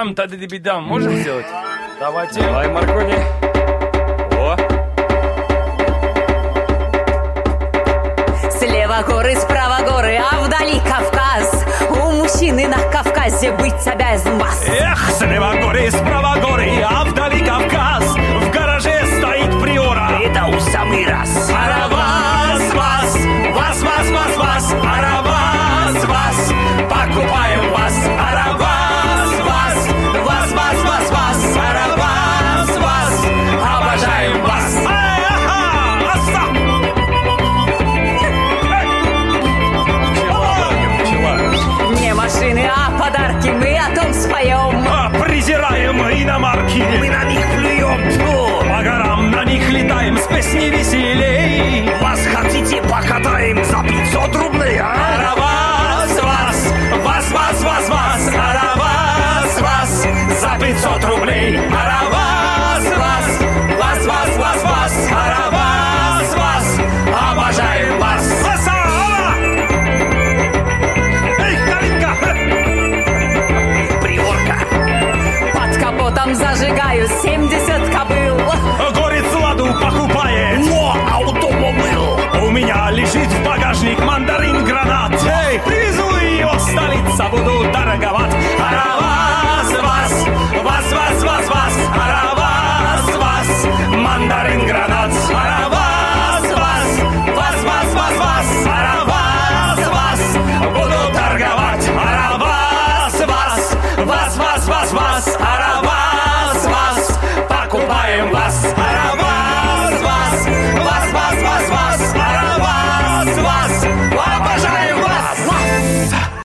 Та-да-ди-би-дам, та-да-ди-би-дам. Можем сделать? Давайте. Давай, Маркони. О! Слева горы, справа горы, а вдали Кавказ. У мужчины на Кавказе быть обязан вас. Эх, слева горы, справа горы, а вдали Кавказ. В гараже стоит приора. Это у самый раз. Арабас, вас, вас, вас, вас, вас, арабас, вас, покупаем вас, арабас, вас, вас, вас, вас, вас, арабас, вас, обожаем вас. Не машины, а подарки, мы о том споем. Презираем иномарки, Мы на них плюем. Фу. по горам на них летаем с песней веселей. Вас хотите покатаем за 500 рублей, а? Арабас, вас, вас, вас, вас, вас, арабас, вас, за 500 рублей. Арабас, вас, вас, вас, вас, вас, арабас, вас, обожаем вас. Эй, Калинка! Приорка. Под капотом зажигают